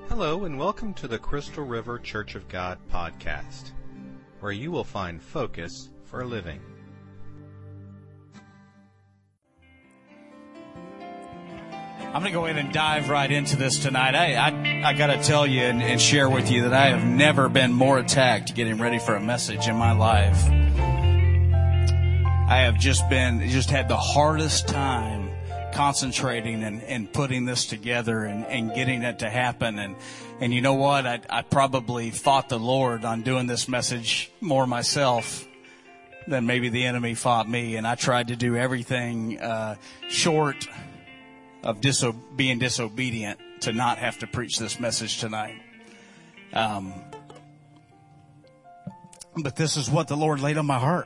Hello and welcome to the Crystal River Church of God podcast, where you will find focus for living. I'm going to go ahead and dive right into this tonight. I got to tell you and share with you that I have never been more attacked getting ready for a message in my life. I have just had the hardest time concentrating and putting this together and getting it to happen. And you know what? I probably fought the Lord on doing this message more myself than maybe the enemy fought me. And I tried to do everything short of being disobedient to not have to preach this message tonight. But this is what the Lord laid on my heart.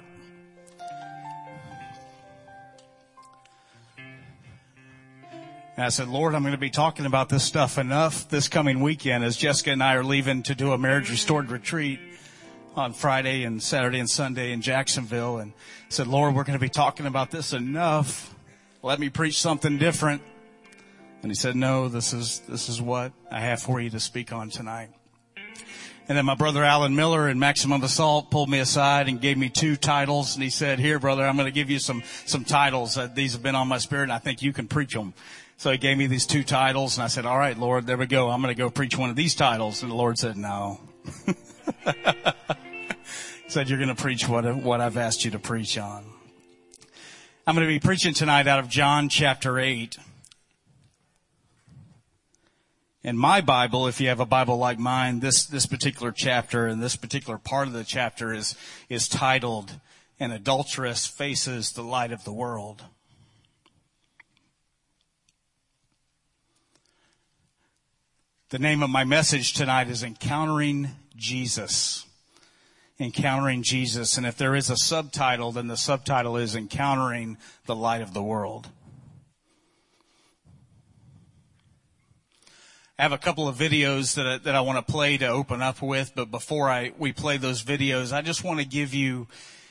And I said, Lord, I'm going to be talking about this stuff enough this coming weekend as Jessica and I are leaving to do a marriage restored retreat on Friday and Saturday and Sunday in Jacksonville. And I said, Lord, we're going to be talking about this enough. Let me preach something different. And he said, no, this is what I have for you to speak on tonight. And then my brother Alan Miller in Maximum Assault pulled me aside and gave me 2 titles. And he said, here, brother, I'm going to give you some titles. These have been on my spirit, and I think you can preach them. So he gave me these 2 titles, and I said, all right, Lord, there we go. I'm going to go preach one of these titles. And the Lord said, no. He said, you're going to preach what I've asked you to preach on. I'm going to be preaching tonight out of John chapter 8. In my Bible, if you have a Bible like mine, this particular chapter and this particular part of the chapter is titled, An Adulteress Faces the Light of the World. The name of my message tonight is Encountering Jesus. Encountering Jesus. And if there is a subtitle, then the subtitle is Encountering the Light of the World. I have a couple of videos that I want to play to open up with, but before we play those videos, I just want to give you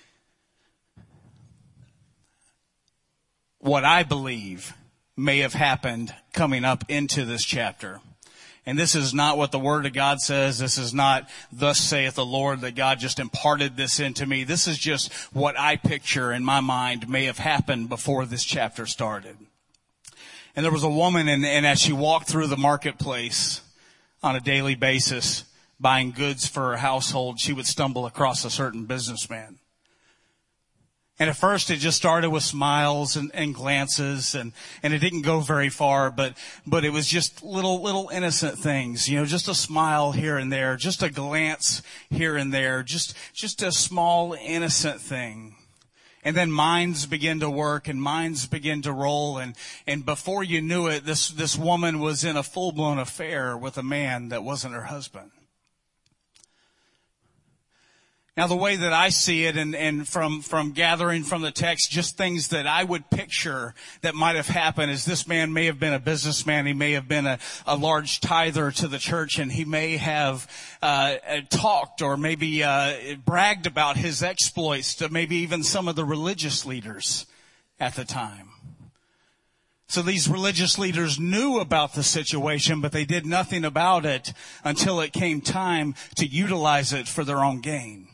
what I believe may have happened coming up into this chapter. And this is not what the Word of God says. This is not, thus saith the Lord, that God just imparted this into me. This is just what I picture in my mind may have happened before this chapter started. And there was a woman, and as she walked through the marketplace on a daily basis, buying goods for her household, she would stumble across a certain businessman. And at first it just started with smiles and glances, and it didn't go very far, but it was just little innocent things, just a smile here and there, just a glance here and there, just a small innocent thing. And then minds begin to work and minds begin to roll. And before you knew it, this woman was in a full-blown affair with a man that wasn't her husband. Now, the way that I see it and from gathering from the text, just things that I would picture that might have happened is this man may have been a businessman. He may have been a large tither to the church, and he may have talked or maybe bragged about his exploits to maybe even some of the religious leaders at the time. So these religious leaders knew about the situation, but they did nothing about it until it came time to utilize it for their own gain.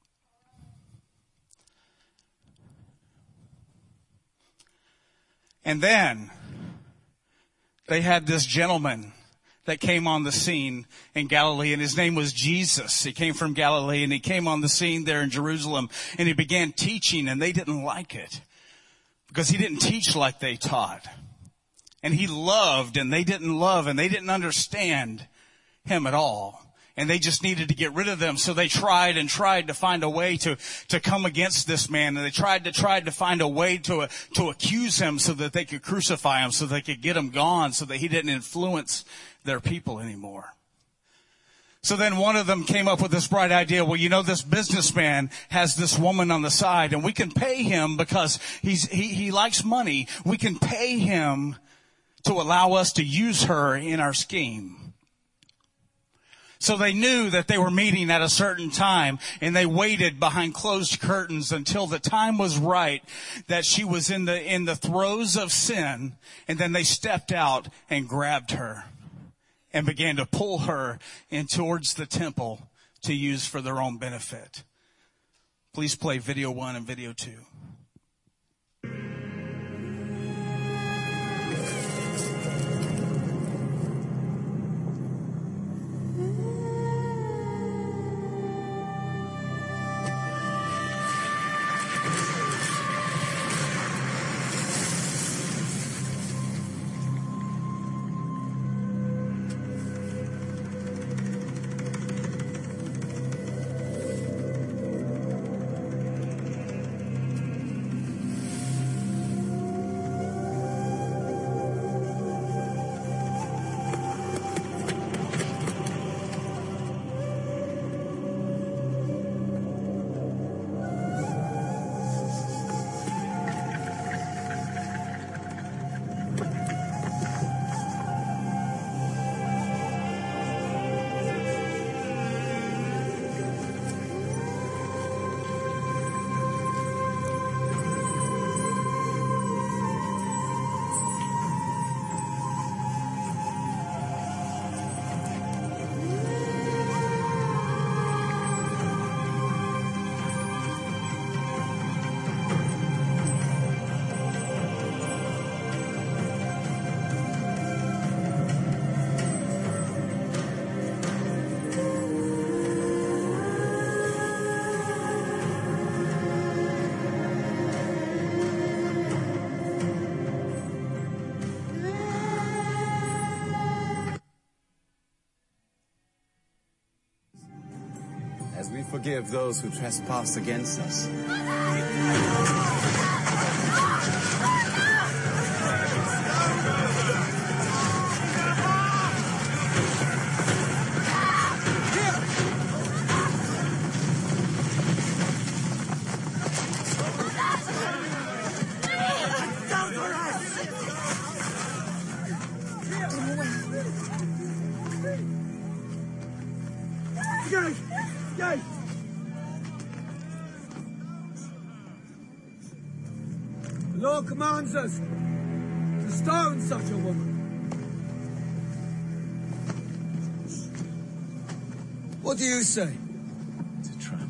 And then they had this gentleman that came on the scene in Galilee, and his name was Jesus. He came from Galilee, and he came on the scene there in Jerusalem, and he began teaching, and they didn't like it because he didn't teach like they taught. And he loved, and they didn't love, and they didn't understand him at all. And they just needed to get rid of them. So they tried to find a way to come against this man. And they tried to find a way to accuse him so that they could crucify him, so they could get him gone, so that he didn't influence their people anymore. So then one of them came up with this bright idea. Well, this businessman has this woman on the side, and we can pay him because he likes money. We can pay him to allow us to use her in our scheme. So they knew that they were meeting at a certain time, and they waited behind closed curtains until the time was right, that she was in the throes of sin, and then they stepped out and grabbed her and began to pull her in towards the temple to use for their own benefit. Please play video 1 and video 2. As we forgive those who trespass against us. The law commands us to stone such a woman. What do you say? It's a trap.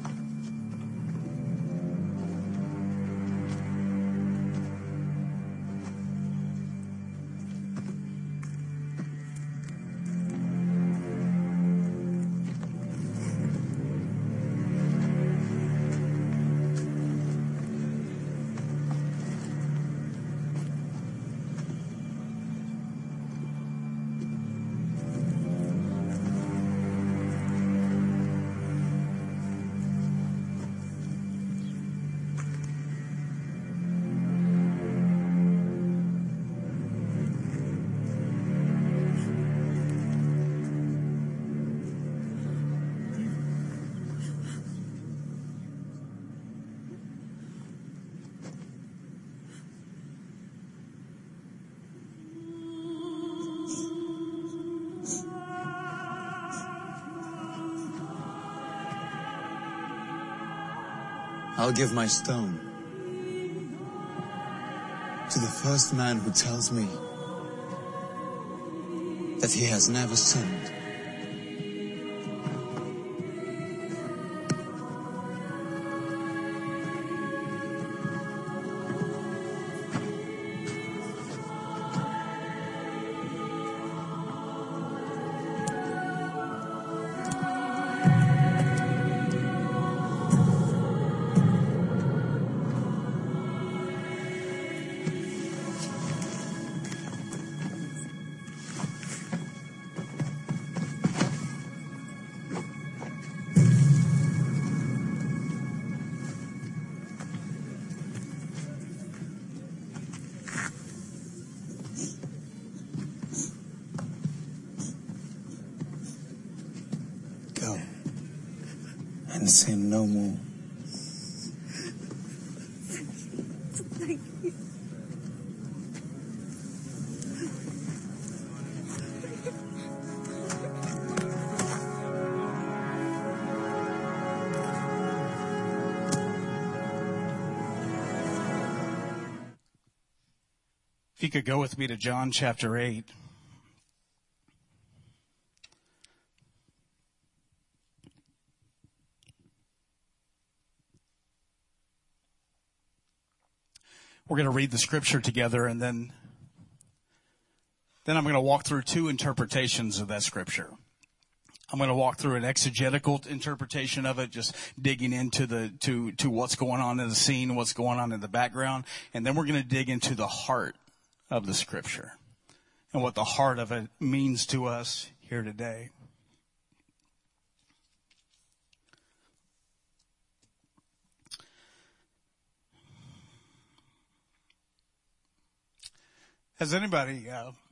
I'll give my stone to the first man who tells me that he has never sinned. Go and sin no more. Thank you. If you could go with me to John chapter 8. We're going to read the scripture together, and then I'm going to walk through two interpretations of that scripture. I'm going to walk through an exegetical interpretation of it, just digging into to what's going on in the scene, what's going on in the background. And then we're going to dig into the heart of the scripture and what the heart of it means to us here today. Has anybody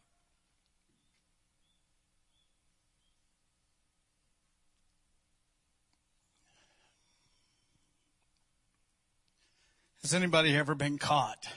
ever been caught?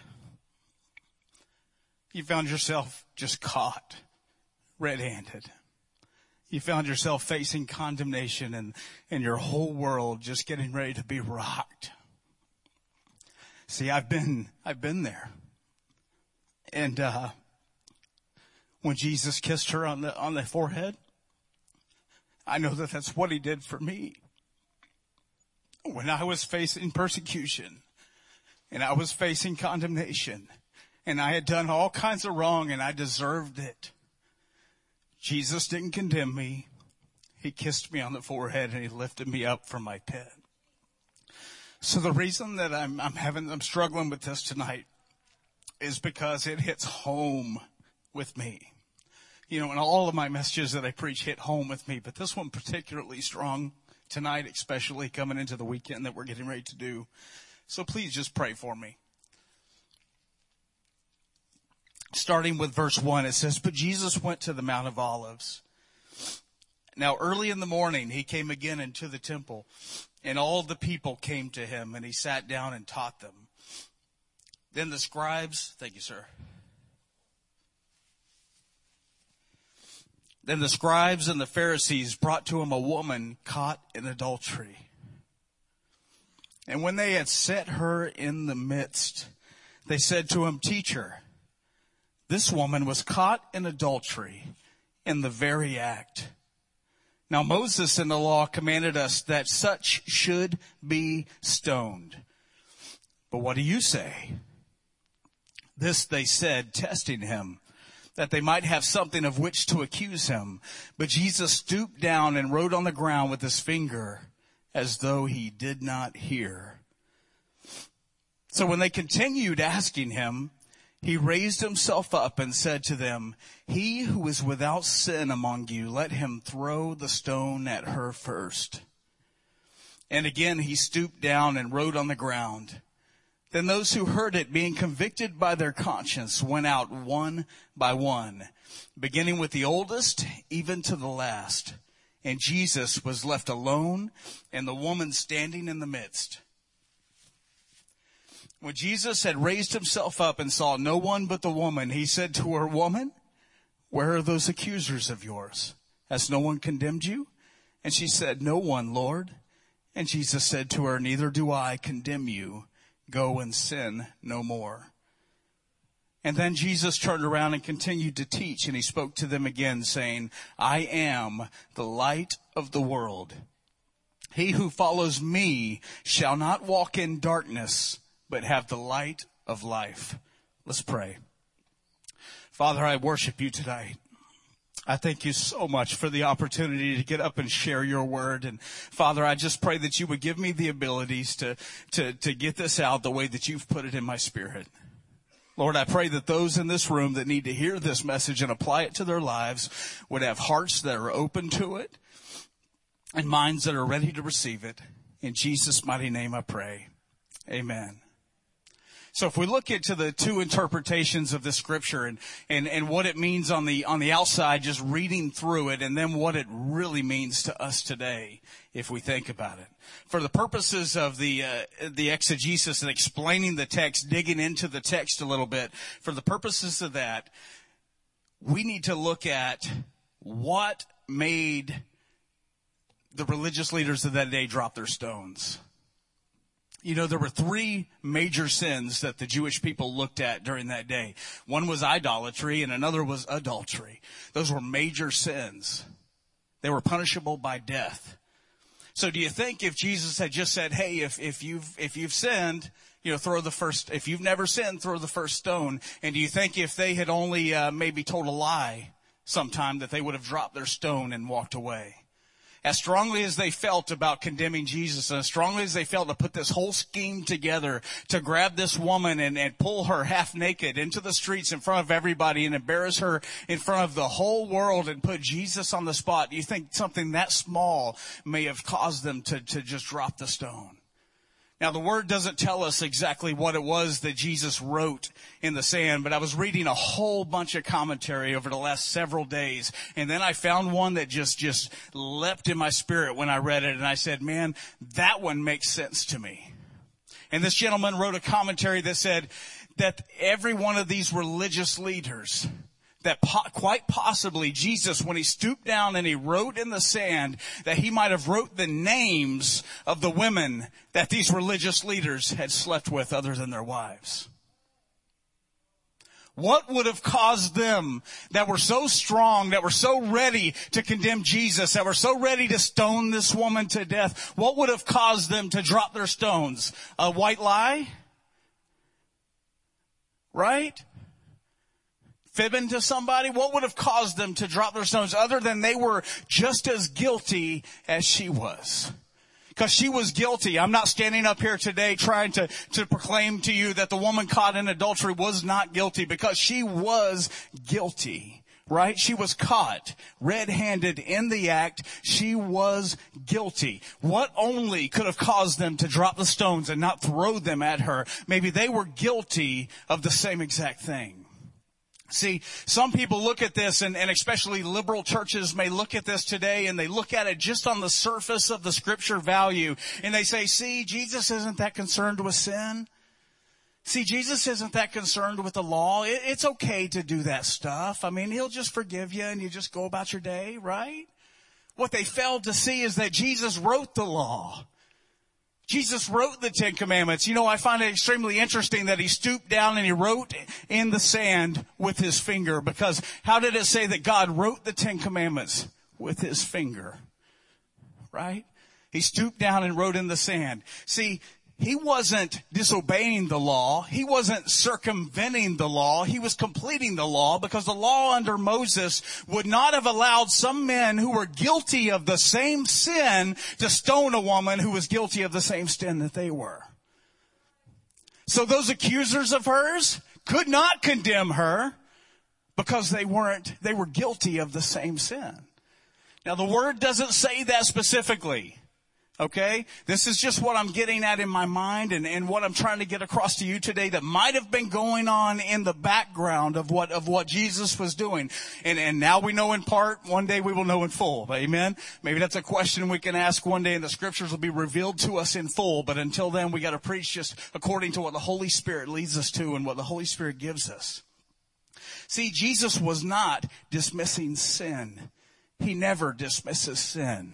You found yourself just caught red-handed. You found yourself facing condemnation and your whole world just getting ready to be rocked. See, I've been there. And when Jesus kissed her on the forehead, I know that that's what he did for me. When I was facing persecution and I was facing condemnation and I had done all kinds of wrong and I deserved it, Jesus didn't condemn me. He kissed me on the forehead and he lifted me up from my pit. So the reason that I'm struggling with this tonight is because it hits home with me. You know, and all of my messages that I preach hit home with me, but this one particularly strong tonight, especially coming into the weekend that we're getting ready to do. So please just pray for me. Starting with verse 1, it says, "But Jesus went to the Mount of Olives. Now early in the morning he came again into the temple, and all the people came to him, and he sat down and taught them. Then the scribes," thank you, sir. "Then the scribes and the Pharisees brought to him a woman caught in adultery. And when they had set her in the midst, they said to him, 'Teacher, this woman was caught in adultery in the very act. Now Moses in the law commanded us that such should be stoned. But what do you say?' This they said, testing him, that they might have something of which to accuse him. But Jesus stooped down and wrote on the ground with his finger, as though he did not hear. So when they continued asking him, he raised himself up and said to them, 'He who is without sin among you, let him throw the stone at her first.' And again he stooped down and wrote on the ground. Then those who heard it, being convicted by their conscience, went out one by one, beginning with the oldest, even to the last. And Jesus was left alone, and the woman standing in the midst. When Jesus had raised himself up and saw no one but the woman, he said to her, 'Woman, where are those accusers of yours? Has no one condemned you?' And she said, 'No one, Lord.' And Jesus said to her, 'Neither do I condemn you. Go and sin no more.' And then Jesus turned around and continued to teach, and he spoke to them again, saying, 'I am the light of the world. He who follows me shall not walk in darkness, but have the light of life.'" Let's pray. Father, I worship you tonight. I thank you so much for the opportunity to get up and share your word. And Father, I just pray that you would give me the abilities to get this out the way that you've put it in my spirit. Lord, I pray that those in this room that need to hear this message and apply it to their lives would have hearts that are open to it and minds that are ready to receive it. In Jesus' mighty name I pray. Amen. So if we look into the two interpretations of this scripture and what it means on the outside, just reading through it, and then what it really means to us today, if we think about it. For the purposes of the exegesis and explaining the text, digging into the text a little bit, for the purposes of that, we need to look at what made the religious leaders of that day drop their stones. You know, there were three major sins that the Jewish people looked at during that day. One was idolatry and another was adultery. Those were major sins. They were punishable by death. So do you think if Jesus had just said, "Hey, if you've sinned, throw the first, if you've never sinned, throw the first stone. And do you think if they had only maybe told a lie sometime that they would have dropped their stone and walked away? As strongly as they felt about condemning Jesus, and as strongly as they felt to put this whole scheme together to grab this woman and pull her half naked into the streets in front of everybody and embarrass her in front of the whole world and put Jesus on the spot, do you think something that small may have caused them to just drop the stone? Now, the Word doesn't tell us exactly what it was that Jesus wrote in the sand, but I was reading a whole bunch of commentary over the last several days, and then I found one that just leapt in my spirit when I read it, and I said, man, that one makes sense to me. And this gentleman wrote a commentary that said that every one of these religious leaders, that quite possibly Jesus, when he stooped down and he wrote in the sand, that he might have wrote the names of the women that these religious leaders had slept with other than their wives. What would have caused them that were so strong, that were so ready to condemn Jesus, that were so ready to stone this woman to death? What would have caused them to drop their stones? A white lie? Right? Fibbing to somebody? What would have caused them to drop their stones other than they were just as guilty as she was? Because she was guilty. I'm not standing up here today trying to proclaim to you that the woman caught in adultery was not guilty, because she was guilty. Right? She was caught red-handed in the act. She was guilty. What only could have caused them to drop the stones and not throw them at her? Maybe they were guilty of the same exact thing. See, some people look at this, and especially liberal churches may look at this today, and they look at it just on the surface of the scripture value, and they say, see, Jesus isn't that concerned with sin. See, Jesus isn't that concerned with the law. It's okay to do that stuff. I mean, he'll just forgive you and you just go about your day, right? What they failed to see is that Jesus wrote the law. Jesus wrote the Ten Commandments. I find it extremely interesting that he stooped down and he wrote in the sand with his finger, because how did it say that God wrote the Ten Commandments? With his finger, right? He stooped down and wrote in the sand. See, he wasn't disobeying the law. He wasn't circumventing the law. He was completing the law, because the law under Moses would not have allowed some men who were guilty of the same sin to stone a woman who was guilty of the same sin that they were. So those accusers of hers could not condemn her, because they were guilty of the same sin. Now, the Word doesn't say that specifically. Okay? This is just what I'm getting at in my mind, and what I'm trying to get across to you today that might have been going on in the background of what Jesus was doing. And now we know in part, one day we will know in full. Amen? Maybe that's a question we can ask one day, and the scriptures will be revealed to us in full. But until then, we got to preach just according to what the Holy Spirit leads us to and what the Holy Spirit gives us. See, Jesus was not dismissing sin. He never dismisses sin.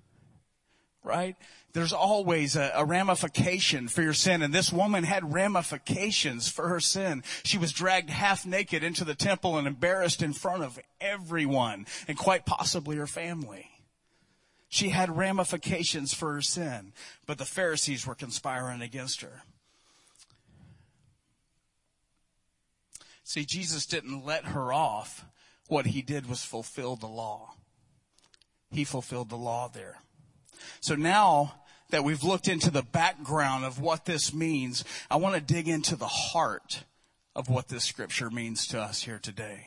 Right? There's always a ramification for your sin. And this woman had ramifications for her sin. She was dragged half naked into the temple and embarrassed in front of everyone, and quite possibly her family. She had ramifications for her sin, but the Pharisees were conspiring against her. See, Jesus didn't let her off. What he did was fulfill the law. He fulfilled the law there. So now that we've looked into the background of what this means, I want to dig into the heart of what this scripture means to us here today.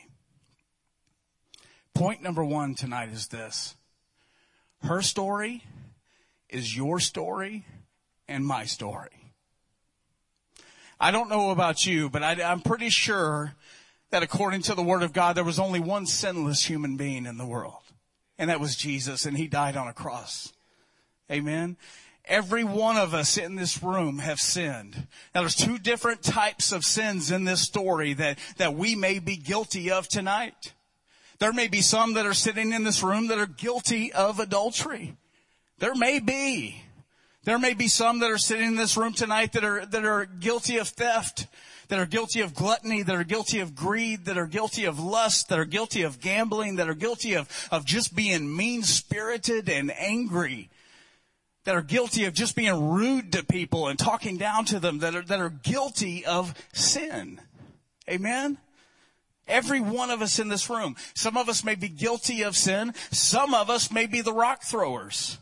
Point number one tonight is this. Her story is your story and my story. I don't know about you, but I'm pretty sure that according to the Word of God, there was only one sinless human being in the world, and that was Jesus, and he died on a cross. Amen. Every one of us in this room have sinned. Now, there's two different types of sins in this story that we may be guilty of tonight. There may be some that are sitting in this room that are guilty of adultery. There may be. There may be some that are sitting in this room tonight that are guilty of theft, that are guilty of gluttony, that are guilty of greed, that are guilty of lust, that are guilty of gambling, that are guilty of just being mean-spirited and angry. that are guilty of just being rude to people and talking down to them, that are guilty of sin. Amen? Every one of us in this room. Some of us may be guilty of sin. Some of us may be the rock throwers.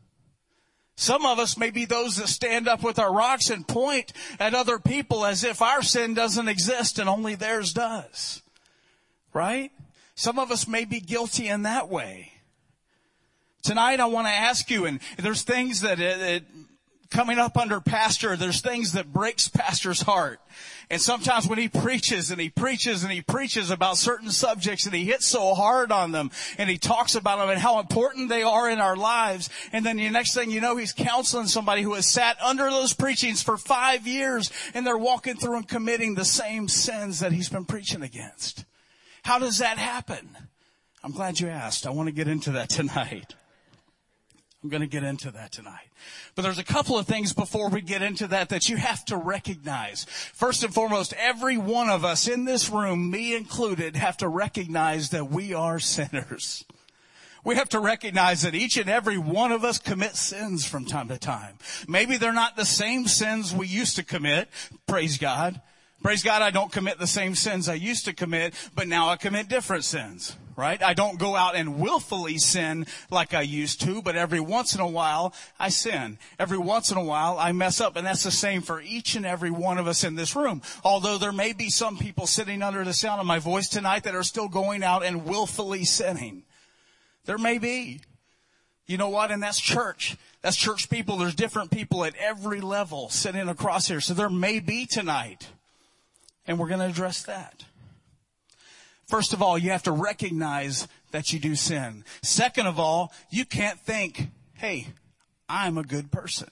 Some of us may be those that stand up with our rocks and point at other people as if our sin doesn't exist and only theirs does. Right? Some of us may be guilty in that way. Tonight I want to ask you, and there's things that coming up under pastor, there's things that breaks pastor's heart. And sometimes when he preaches and he preaches and he preaches about certain subjects and he hits so hard on them and he talks about them and how important they are in our lives. And then the next thing you know, he's counseling somebody who has sat under those preachings for 5 years and they're walking through and committing the same sins that he's been preaching against. How does that happen? I'm glad you asked. I want to get into that tonight. I'm going to get into that tonight. But there's a couple of things before we get into that you have to recognize. First and foremost, every one of us in this room, me included, have to recognize that we are sinners. We have to recognize that each and every one of us commit sins from time to time. Maybe they're not the same sins we used to commit. Praise God. Praise God, I don't commit the same sins I used to commit, but now I commit different sins, right? I don't go out and willfully sin like I used to, but every once in a while I sin. Every once in a while I mess up, and that's the same for each and every one of us in this room. Although there may be some people sitting under the sound of my voice tonight that are still going out and willfully sinning. There may be. You know what? And that's church. That's church people. There's different people at every level sitting across here. So there may be tonight. And we're going to address that. First of all, you have to recognize that you do sin. Second of all, you can't think, hey, I'm a good person.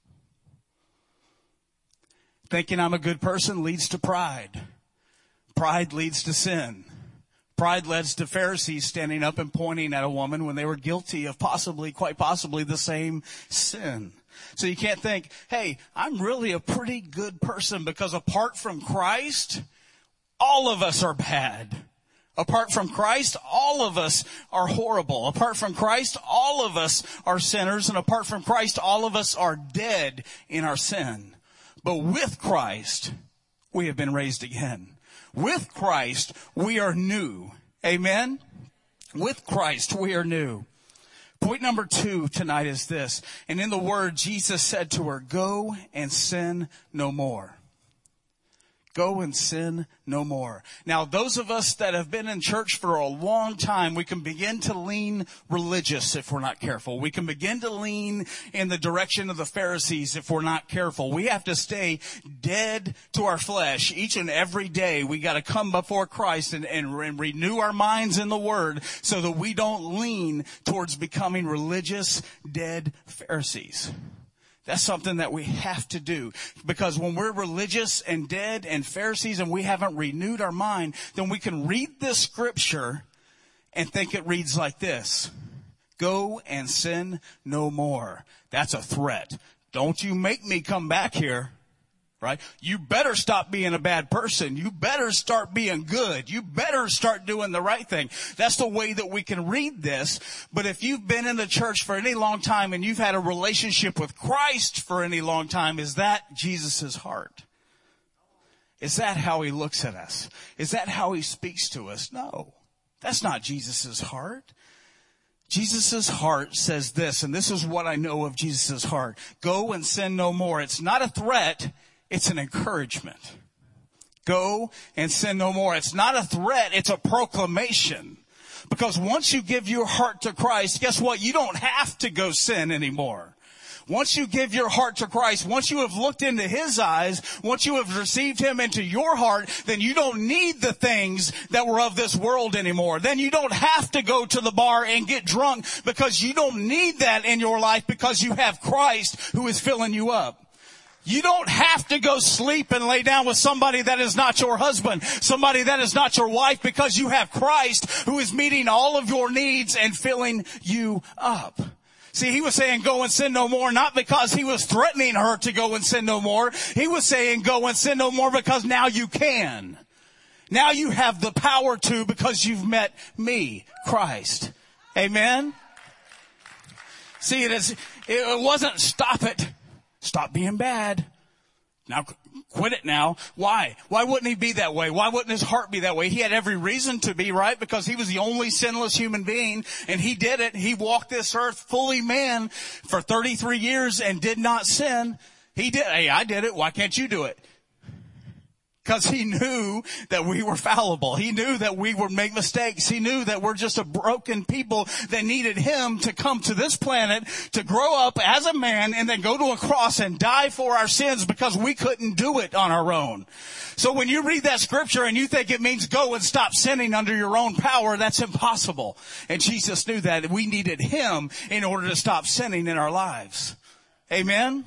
Thinking I'm a good person leads to pride. Pride leads to sin. Pride led to Pharisees standing up and pointing at a woman when they were guilty of quite possibly the same sin. So you can't think, hey, I'm really a pretty good person, because apart from Christ, all of us are bad. Apart from Christ, all of us are horrible. Apart from Christ, all of us are sinners. And apart from Christ, all of us are dead in our sin. But with Christ, we have been raised again. With Christ, we are new. Amen? With Christ, we are new. Point number 2 tonight is this. And in the Word, Jesus said to her, go and sin no more. Go and sin no more. Now, those of us that have been in church for a long time, we can begin to lean religious if we're not careful. We can begin to lean in the direction of the Pharisees if we're not careful. We have to stay dead to our flesh each and every day. We got to come before Christ and renew our minds in the Word so that we don't lean towards becoming religious, dead Pharisees. That's something that we have to do, because when we're religious and dead and Pharisees and we haven't renewed our mind, then we can read this scripture and think it reads like this. Go and sin no more. That's a threat. Don't you make me come back here. Right? You better stop being a bad person. You better start being good. You better start doing the right thing. That's the way that we can read this. But if you've been in the church for any long time and you've had a relationship with Christ for any long time, is that Jesus' heart? Is that how he looks at us? Is that how he speaks to us? No, that's not Jesus' heart. Jesus' heart says this, and this is what I know of Jesus' heart. Go and sin no more. It's not a threat. It's an encouragement. Go and sin no more. It's not a threat. It's a proclamation. Because once you give your heart to Christ, guess what? You don't have to go sin anymore. Once you give your heart to Christ, once you have looked into his eyes, once you have received him into your heart, then you don't need the things that were of this world anymore. Then you don't have to go to the bar and get drunk, because you don't need that in your life, because you have Christ who is filling you up. You don't have to go sleep and lay down with somebody that is not your husband, somebody that is not your wife, because you have Christ who is meeting all of your needs and filling you up. See, he was saying go and sin no more, not because he was threatening her to go and sin no more. He was saying go and sin no more because now you can. Now you have the power to, because you've met me, Christ. Amen? See, It wasn't stop it. Stop being bad. Now quit it now. Why? Why wouldn't he be that way? Why wouldn't his heart be that way? He had every reason to be, right? Because he was the only sinless human being, and he did it. He walked this earth fully man for 33 years and did not sin. He did. Hey, I did it. Why can't you do it? Because he knew that we were fallible. He knew that we would make mistakes. He knew that we're just a broken people that needed him to come to this planet to grow up as a man and then go to a cross and die for our sins because we couldn't do it on our own. So when you read that scripture and you think it means go and stop sinning under your own power, that's impossible. And Jesus knew that we needed him in order to stop sinning in our lives. Amen?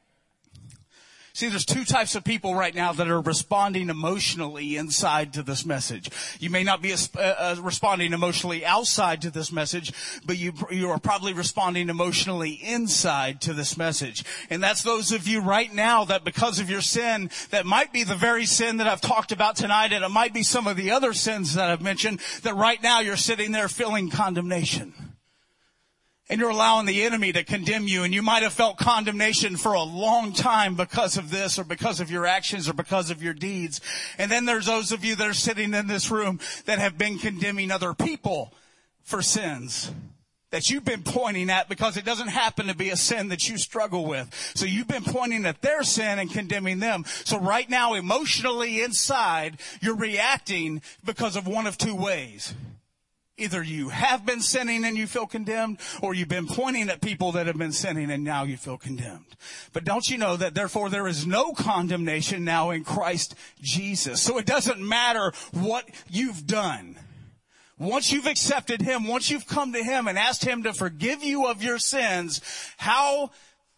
See, there's two types of people right now that are responding emotionally inside to this message. You may not be responding emotionally outside to this message, but you are probably responding emotionally inside to this message. And that's those of you right now that because of your sin, that might be the very sin that I've talked about tonight, and it might be some of the other sins that I've mentioned, that right now you're sitting there feeling condemnation. And you're allowing the enemy to condemn you, and you might have felt condemnation for a long time because of this or because of your actions or because of your deeds. And then there's those of you that are sitting in this room that have been condemning other people for sins that you've been pointing at because it doesn't happen to be a sin that you struggle with. So you've been pointing at their sin and condemning them. So right now, emotionally inside, you're reacting because of one of two ways. Either you have been sinning and you feel condemned, or you've been pointing at people that have been sinning and now you feel condemned. But don't you know that therefore there is no condemnation now in Christ Jesus? So it doesn't matter what you've done. Once you've accepted him, once you've come to him and asked him to forgive you of your sins, how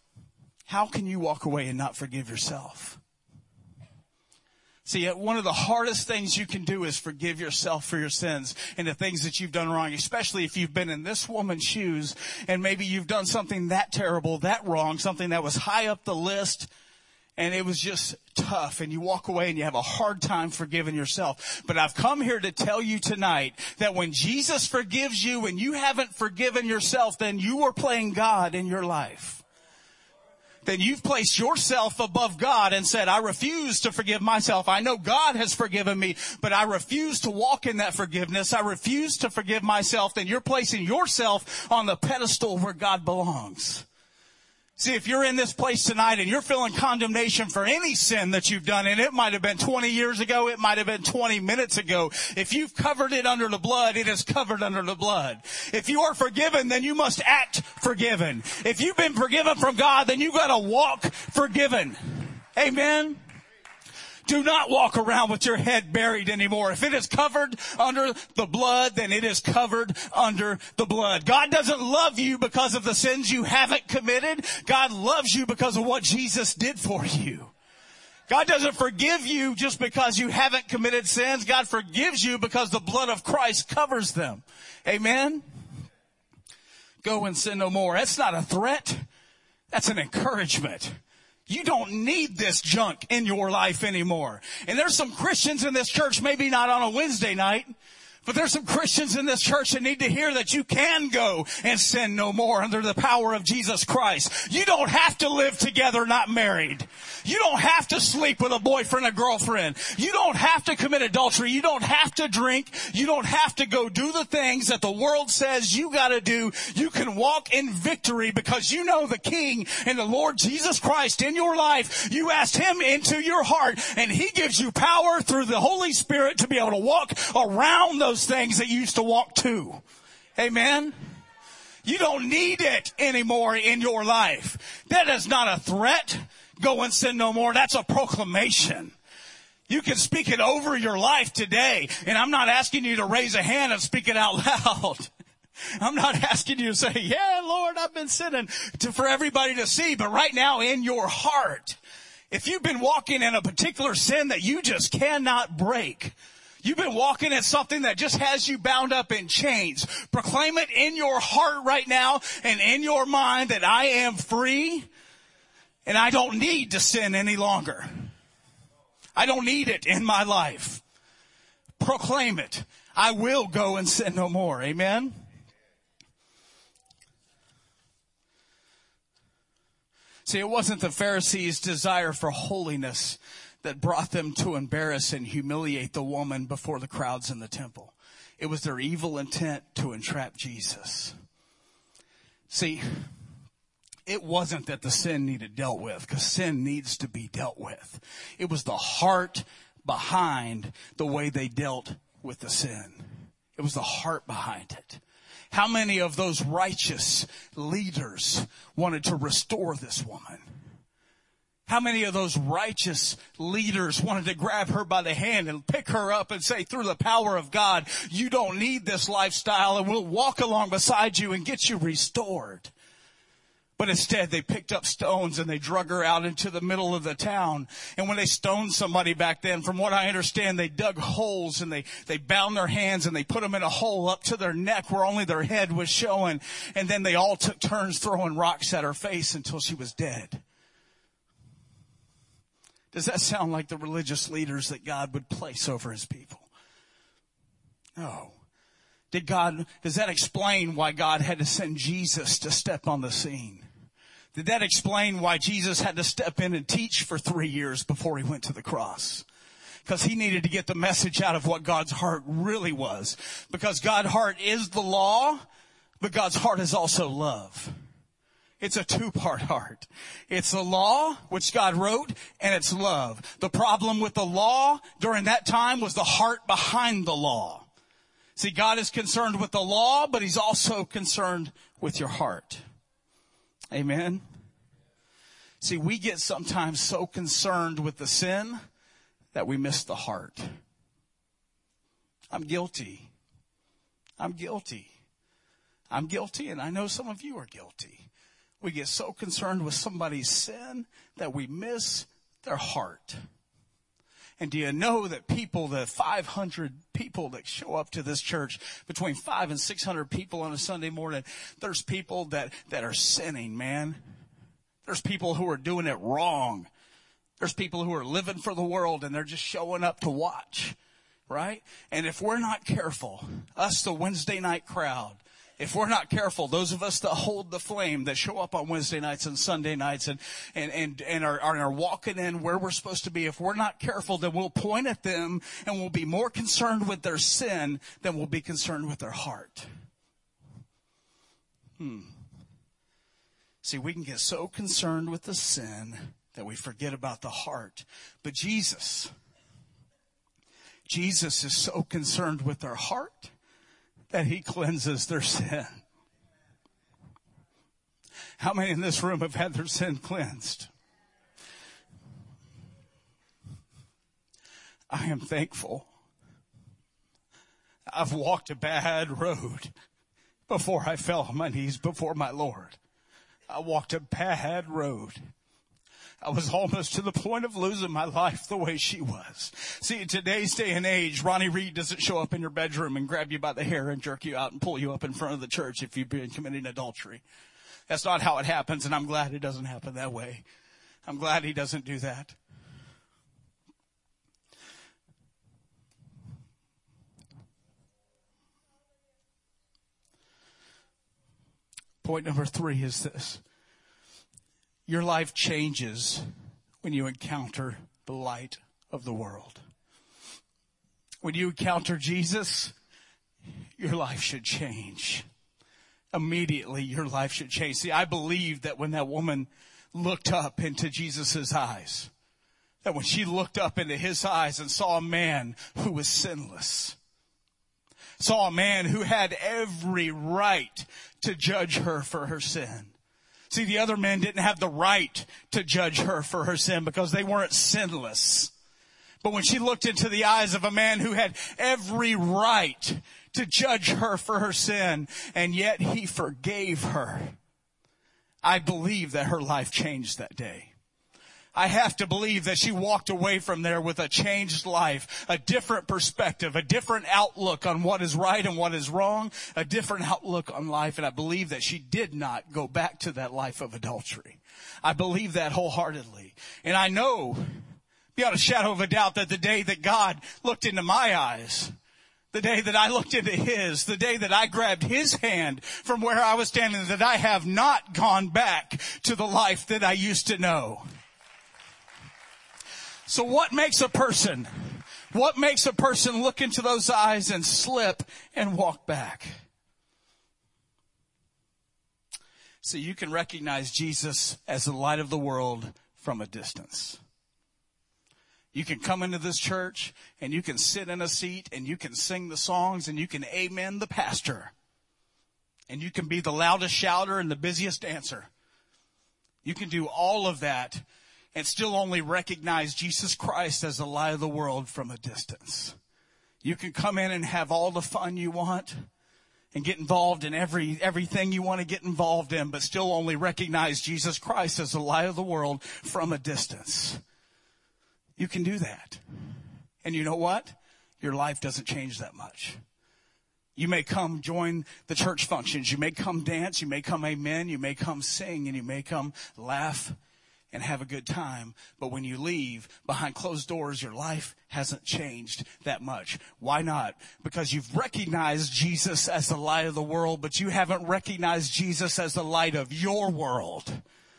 can you walk away and not forgive yourself? See, one of the hardest things you can do is forgive yourself for your sins and the things that you've done wrong, especially if you've been in this woman's shoes and maybe you've done something that terrible, that wrong, something that was high up the list, and it was just tough, and you walk away and you have a hard time forgiving yourself. But I've come here to tell you tonight that when Jesus forgives you and you haven't forgiven yourself, then you are playing God in your life. Then you've placed yourself above God and said, I refuse to forgive myself. I know God has forgiven me, but I refuse to walk in that forgiveness. I refuse to forgive myself. Then you're placing yourself on the pedestal where God belongs. See, if you're in this place tonight and you're feeling condemnation for any sin that you've done, and it might have been 20 years ago, it might have been 20 minutes ago, if you've covered it under the blood, it is covered under the blood. If you are forgiven, then you must act forgiven. If you've been forgiven from God, then you got to walk forgiven. Amen. Do not walk around with your head buried anymore. If it is covered under the blood, then it is covered under the blood. God doesn't love you because of the sins you haven't committed. God loves you because of what Jesus did for you. God doesn't forgive you just because you haven't committed sins. God forgives you because the blood of Christ covers them. Amen? Go and sin no more. That's not a threat. That's an encouragement. You don't need this junk in your life anymore. And there's some Christians in this church, maybe not on a Wednesday night, but there's some Christians in this church that need to hear that you can go and sin no more under the power of Jesus Christ. You don't have to live together not married. You don't have to sleep with a boyfriend or girlfriend. You don't have to commit adultery. You don't have to drink. You don't have to go do the things that the world says you got to do. You can walk in victory because you know the King and the Lord Jesus Christ in your life. You asked him into your heart, and he gives you power through the Holy Spirit to be able to walk around those things that you used to walk to. Amen? You don't need it anymore in your life. That is not a threat. Go and sin no more. That's a proclamation. You can speak it over your life today. And I'm not asking you to raise a hand and speak it out loud. I'm not asking you to say, yeah, Lord, I've been sinning for everybody to see. But right now in your heart, if you've been walking in a particular sin that you just cannot break, you've been walking in something that just has you bound up in chains, proclaim it in your heart right now and in your mind that I am free and I don't need to sin any longer. I don't need it in my life. Proclaim it. I will go and sin no more. Amen? See, it wasn't the Pharisees' desire for holiness that brought them to embarrass and humiliate the woman before the crowds in the temple. It was their evil intent to entrap Jesus. See, it wasn't that the sin needed dealt with, because sin needs to be dealt with. It was the heart behind the way they dealt with the sin. It was the heart behind it. How many of those righteous leaders wanted to restore this woman? How many of those righteous leaders wanted to grab her by the hand and pick her up and say, through the power of God, you don't need this lifestyle, and we'll walk along beside you and get you restored? But instead, they picked up stones and they drug her out into the middle of the town. And when they stoned somebody back then, from what I understand, they dug holes and they bound their hands and they put them in a hole up to their neck where only their head was showing. And then they all took turns throwing rocks at her face until she was dead. Does that sound like the religious leaders that God would place over his people? No. Does that explain why God had to send Jesus to step on the scene? Did that explain why Jesus had to step in and teach for 3 years before he went to the cross? Because he needed to get the message out of what God's heart really was. Because God's heart is the law, but God's heart is also love. It's a two-part heart. It's the law, which God wrote, and it's love. The problem with the law during that time was the heart behind the law. See, God is concerned with the law, but he's also concerned with your heart. Amen? See, we get sometimes so concerned with the sin that we miss the heart. I'm guilty. I'm guilty. I'm guilty, and I know some of you are guilty. We get so concerned with somebody's sin that we miss their heart. And do you know that the 500 people that show up to this church, between 500 and 600 people on a Sunday morning, there's people that are sinning, man. There's people who are doing it wrong. There's people who are living for the world and they're just showing up to watch, right? And if we're not careful, us, the Wednesday night crowd, if we're not careful, those of us that hold the flame, that show up on Wednesday nights and Sunday nights and are walking in where we're supposed to be, if we're not careful, then we'll point at them and we'll be more concerned with their sin than we'll be concerned with their heart. See, we can get so concerned with the sin that we forget about the heart. But Jesus is so concerned with their heart that he cleanses their sin. How many in this room have had their sin cleansed? I am thankful. I've walked a bad road before I fell on my knees before my Lord. I walked a bad road. I was almost to the point of losing my life the way she was. See, in today's day and age, Ronnie Reed doesn't show up in your bedroom and grab you by the hair and jerk you out and pull you up in front of the church if you've been committing adultery. That's not how it happens, and I'm glad it doesn't happen that way. I'm glad he doesn't do that. Point number 3 is this. Your life changes when you encounter the light of the world. When you encounter Jesus, your life should change. Immediately, your life should change. See, I believe that when that woman looked up into Jesus' eyes, that when she looked up into his eyes and saw a man who was sinless, saw a man who had every right to judge her for her sin. See, the other men didn't have the right to judge her for her sin because they weren't sinless. But when she looked into the eyes of a man who had every right to judge her for her sin, and yet he forgave her, I believe that her life changed that day. I have to believe that she walked away from there with a changed life, a different perspective, a different outlook on what is right and what is wrong, a different outlook on life. And I believe that she did not go back to that life of adultery. I believe that wholeheartedly. And I know, beyond a shadow of a doubt, that the day that God looked into my eyes, the day that I looked into his, the day that I grabbed his hand from where I was standing, that I have not gone back to the life that I used to know. So what makes a person look into those eyes and slip and walk back? See, you can recognize Jesus as the light of the world from a distance. You can come into this church and you can sit in a seat and you can sing the songs and you can amen the pastor. And you can be the loudest shouter and the busiest dancer. You can do all of that and still only recognize Jesus Christ as the light of the world from a distance. You can come in and have all the fun you want and get involved in everything you want to get involved in, but still only recognize Jesus Christ as the light of the world from a distance. You can do that. And you know what? Your life doesn't change that much. You may come join the church functions. You may come dance. You may come amen. You may come sing. And you may come laugh and have a good time. But when you leave behind closed doors, your life hasn't changed that much. Why not? Because you've recognized Jesus as the light of the world, but you haven't recognized Jesus as the light of your world.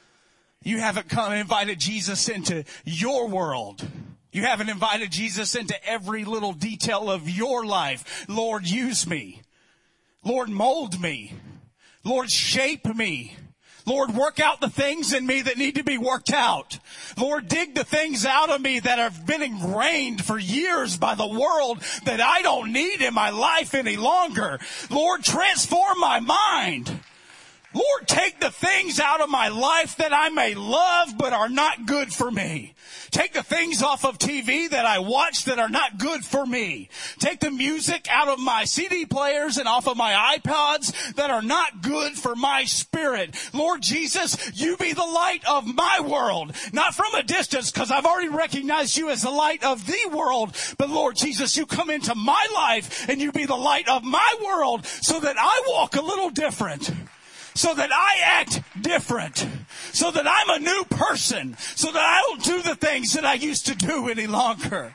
You haven't come and invited Jesus into your world. You haven't invited Jesus into every little detail of your life. Lord, use me. Lord, mold me. Lord, shape me. Lord, work out the things in me that need to be worked out. Lord, dig the things out of me that have been ingrained for years by the world that I don't need in my life any longer. Lord, transform my mind. Lord, take the things out of my life that I may love but are not good for me. Take the things off of TV that I watch that are not good for me. Take the music out of my CD players and off of my iPods that are not good for my spirit. Lord Jesus, you be the light of my world. Not from a distance, because I've already recognized you as the light of the world. But Lord Jesus, you come into my life and you be the light of my world so that I walk a little different. So that I act different. So that I'm a new person. So that I don't do the things that I used to do any longer.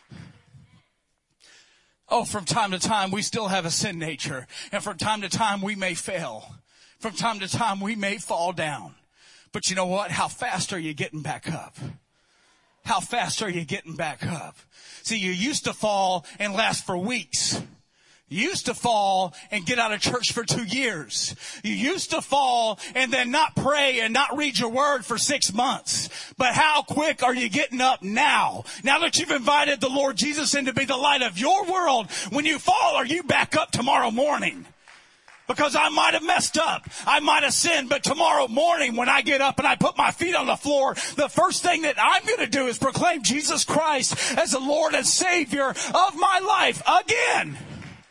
Oh, from time to time we still have a sin nature. And from time to time we may fail. From time to time we may fall down. But you know what? How fast are you getting back up? How fast are you getting back up? See, you used to fall and last for weeks. You used to fall and get out of church for 2 years. You used to fall and then not pray and not read your word for 6 months. But how quick are you getting up now? Now that you've invited the Lord Jesus in to be the light of your world, when you fall, are you back up tomorrow morning? Because I might have messed up. I might have sinned. But tomorrow morning when I get up and I put my feet on the floor, the first thing that I'm going to do is proclaim Jesus Christ as the Lord and Savior of my life again.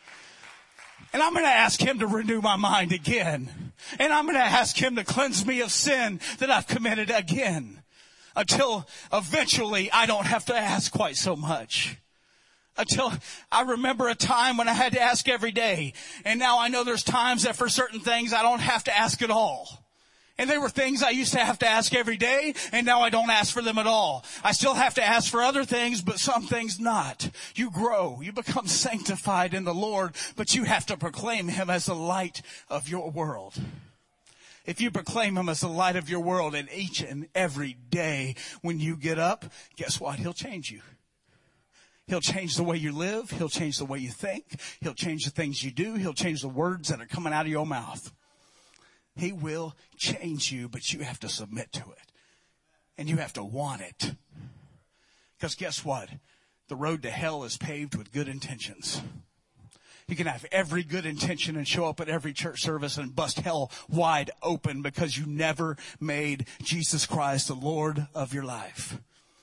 And I'm going to ask him to renew my mind again. And I'm going to ask him to cleanse me of sin that I've committed again. Until eventually I don't have to ask quite so much. Until I remember a time when I had to ask every day. And now I know there's times that for certain things I don't have to ask at all. And there were things I used to have to ask every day, and now I don't ask for them at all. I still have to ask for other things, but some things not. You grow. You become sanctified in the Lord, but you have to proclaim him as the light of your world. If you proclaim him as the light of your world, and each and every day when you get up, guess what? He'll change you. He'll change the way you live. He'll change the way you think. He'll change the things you do. He'll change the words that are coming out of your mouth. He will change you, but you have to submit to it. And you have to want it. Because guess what? The road to hell is paved with good intentions. You can have every good intention and show up at every church service and bust hell wide open because you never made Jesus Christ the Lord of your life.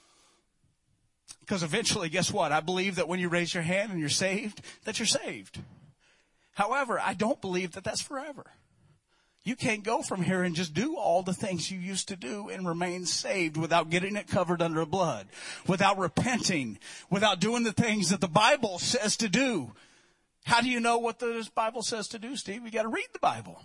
Because eventually, guess what? I believe that when you raise your hand and you're saved, that you're saved. However, I don't believe that that's forever. You can't go from here and just do all the things you used to do and remain saved without getting it covered under blood, without repenting, without doing the things that the Bible says to do. How do you know what the Bible says to do, Steve? You got to read the Bible.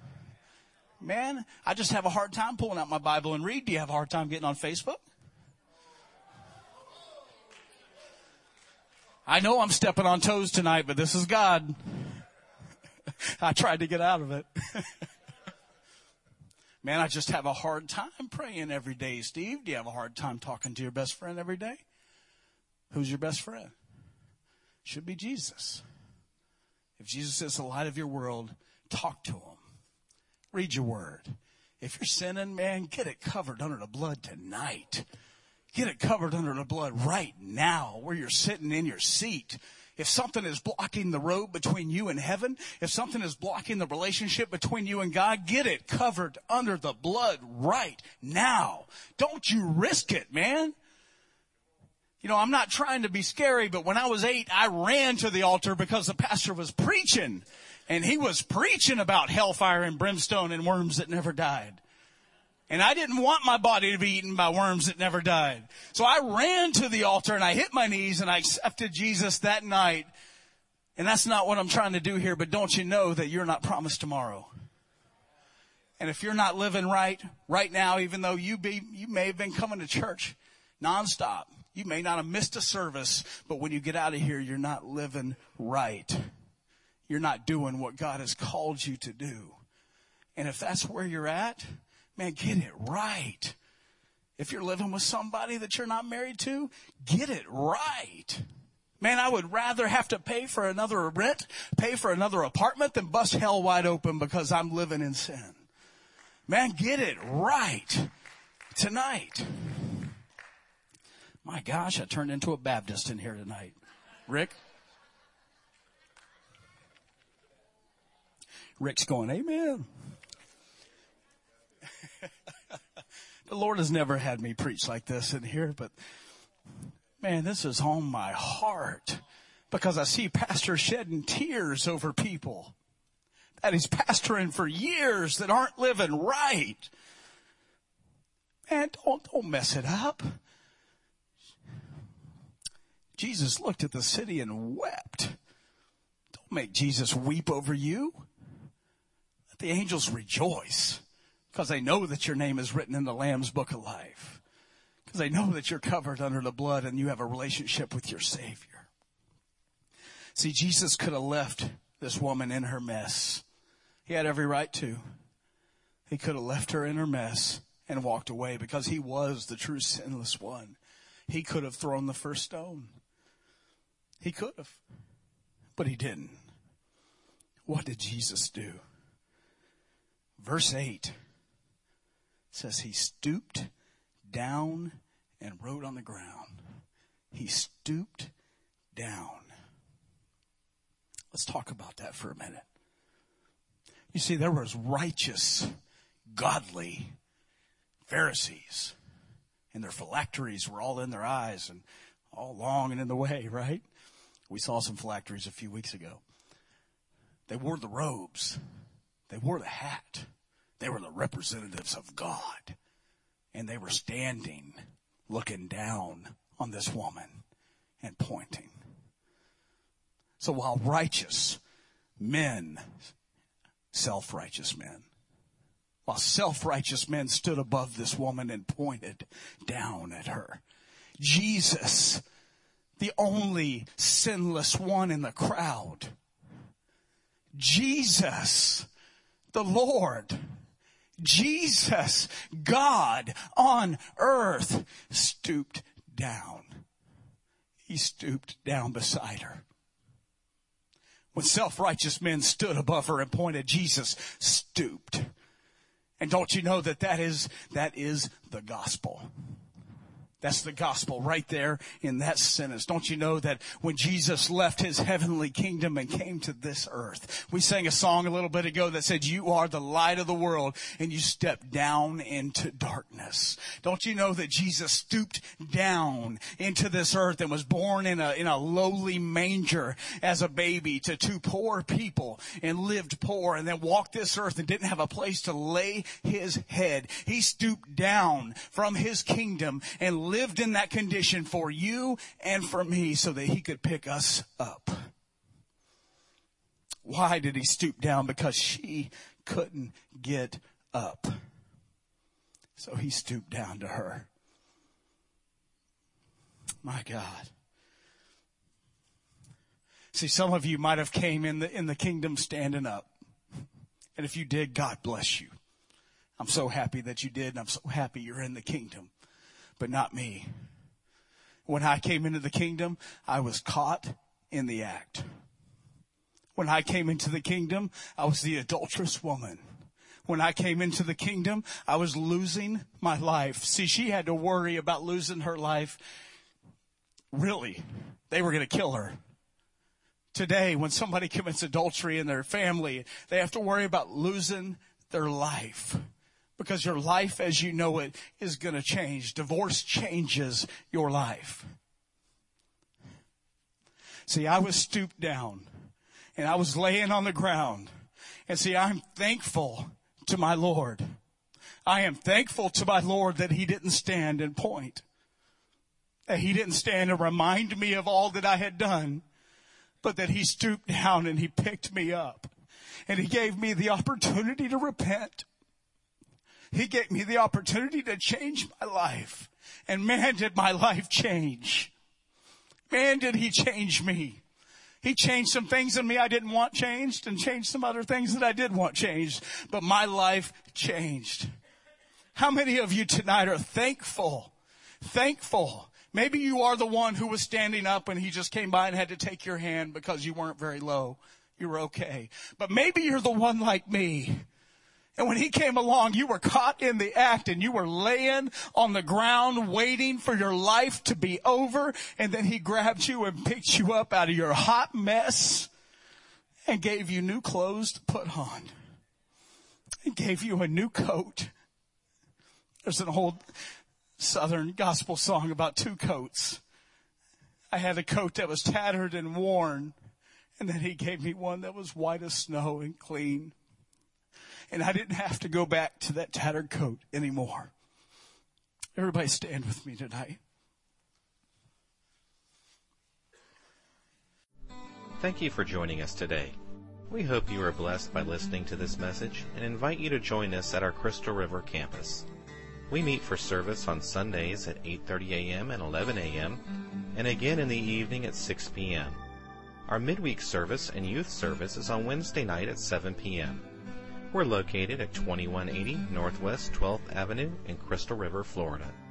Man, I just have a hard time pulling out my Bible and read. Do you have a hard time getting on Facebook? I know I'm stepping on toes tonight, but this is God. I tried to get out of it. Man, I just have a hard time praying every day. Steve, do you have a hard time talking to your best friend every day? Who's your best friend? Should be Jesus. If Jesus is the light of your world, talk to him. Read your word. If you're sinning, man, get it covered under the blood tonight. Get it covered under the blood right now where you're sitting in your seat. If something is blocking the road between you and heaven, if something is blocking the relationship between you and God, get it covered under the blood right now. Don't you risk it, man. You know, I'm not trying to be scary, but when I was 8, I ran to the altar because the pastor was preaching. And he was preaching about hellfire and brimstone and worms that never died. And I didn't want my body to be eaten by worms that never died. So I ran to the altar and I hit my knees and I accepted Jesus that night. And that's not what I'm trying to do here, but don't you know that you're not promised tomorrow? And if you're not living right now, even though you may have been coming to church nonstop, you may not have missed a service, but when you get out of here, you're not living right. You're not doing what God has called you to do. And if that's where you're at, man, get it right. If you're living with somebody that you're not married to, get it right. Man, I would rather have to pay for another rent, pay for another apartment than bust hell wide open because I'm living in sin. Man, get it right tonight. My gosh, I turned into a Baptist in here tonight. Rick? Rick's going, amen. The Lord has never had me preach like this in here, but man, this is on my heart because I see pastors shedding tears over people that he's pastoring for years that aren't living right. Man, don't mess it up. Jesus looked at the city and wept. Don't make Jesus weep over you. Let the angels rejoice because they know that your name is written in the Lamb's book of life. Because they know that you're covered under the blood and you have a relationship with your Savior. See, Jesus could have left this woman in her mess. He had every right to. He could have left her in her mess and walked away because he was the true sinless one. He could have thrown the first stone. He could have, but he didn't. What did Jesus do? Verse 8 says he stooped down and wrote on the ground. He stooped down. Let's talk about that for a minute. You see, there was righteous, godly Pharisees, and their phylacteries were all in their eyes and all long and in the way, right? We saw some phylacteries a few weeks ago. They wore the robes. They wore the hat. They were the representatives of God. And they were standing, looking down on this woman and pointing. So while righteous men, self-righteous men, while self-righteous men stood above this woman and pointed down at her, Jesus, the only sinless one in the crowd, Jesus, the Lord, Jesus, God on earth, stooped down. He stooped down beside her. When self-righteous men stood above her and pointed, Jesus stooped. And don't you know that is the gospel? That's the gospel right there in that sentence. Don't you know that when Jesus left his heavenly kingdom and came to this earth, we sang a song a little bit ago that said, you are the light of the world and you stepped down into darkness. Don't you know that Jesus stooped down into this earth and was born in a lowly manger as a baby to two poor people and lived poor and then walked this earth and didn't have a place to lay his head. He stooped down from his kingdom and lived in that condition for you and for me so that he could pick us up. Why did he stoop down? Because she couldn't get up. So he stooped down to her. My God. See, some of you might have came in the kingdom standing up. And if you did, God bless you. I'm so happy that you did, and I'm so happy you're in the kingdom. But not me. When I came into the kingdom, I was caught in the act. When I came into the kingdom, I was the adulterous woman. When I came into the kingdom, I was losing my life. See, she had to worry about losing her life. Really, they were going to kill her. Today, when somebody commits adultery in their family, they have to worry about losing their life. Because your life as you know it is going to change. Divorce changes your life. See, I was stooped down and I was laying on the ground. And see, I'm thankful to my Lord. I am thankful to my Lord that he didn't stand and point. That he didn't stand and remind me of all that I had done. But that he stooped down and he picked me up. And he gave me the opportunity to repent. He gave me the opportunity to change my life. And man, did my life change. Man, did he change me. He changed some things in me I didn't want changed and changed some other things that I did want changed. But my life changed. How many of you tonight are thankful? Thankful. Maybe you are the one who was standing up and he just came by and had to take your hand because you weren't very low. You were okay. But maybe you're the one like me. And when he came along, you were caught in the act and you were laying on the ground waiting for your life to be over. And then he grabbed you and picked you up out of your hot mess and gave you new clothes to put on. And gave you a new coat. There's an old Southern gospel song about two coats. I had a coat that was tattered and worn, and then he gave me one that was white as snow and clean. And I didn't have to go back to that tattered coat anymore. Everybody stand with me tonight. Thank you for joining us today. We hope you are blessed by listening to this message and invite you to join us at our Crystal River campus. We meet for service on Sundays at 8:30 a.m. and 11 a.m. and again in the evening at 6 p.m. Our midweek service and youth service is on Wednesday night at 7 p.m. We're located at 2180 Northwest 12th Avenue in Crystal River, Florida.